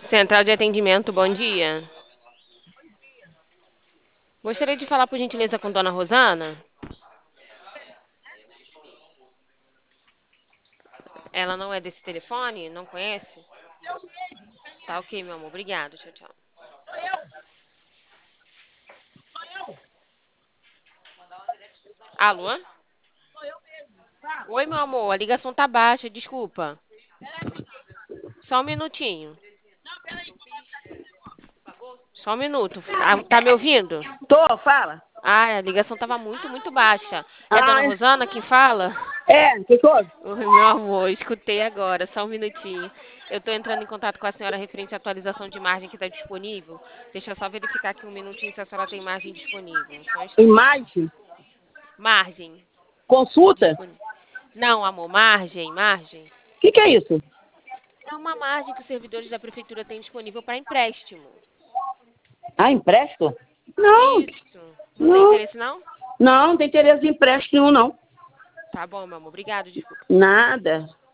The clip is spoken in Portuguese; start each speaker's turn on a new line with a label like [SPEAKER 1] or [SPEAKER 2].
[SPEAKER 1] Central de atendimento, bom dia. Gostaria de falar, por gentileza, com Dona Rosana? Ela não é desse telefone? Não conhece? Tá ok, meu amor. Obrigado. Tchau, tchau. Alô? Oi, meu amor. A ligação tá baixa, desculpa. Só um minutinho. Só um minuto. Tá me ouvindo?
[SPEAKER 2] Tô, fala.
[SPEAKER 1] Ah, a ligação tava muito baixa. É Dona
[SPEAKER 2] Ah,
[SPEAKER 1] Rosana quem fala?
[SPEAKER 2] que houve?
[SPEAKER 1] Oi, meu amor, escutei agora, só um minutinho. Eu tô entrando em contato com a senhora referente à atualização de margem que está disponível. Deixa eu só verificar aqui um minutinho se a senhora tem margem disponível. Só um instante.
[SPEAKER 2] Imagem?
[SPEAKER 1] Margem
[SPEAKER 2] Consulta?
[SPEAKER 1] disponível. Não, amor, margem.
[SPEAKER 2] Que é isso?
[SPEAKER 1] É uma margem que os servidores da prefeitura têm disponível para empréstimo.
[SPEAKER 2] Ah, empréstimo? Não,
[SPEAKER 1] Isso. Não tem
[SPEAKER 2] não,
[SPEAKER 1] interesse, não?
[SPEAKER 2] não tem interesse de empréstimo nenhum, não.
[SPEAKER 1] Tá bom, meu amor. Obrigado, desculpa.
[SPEAKER 2] Nada.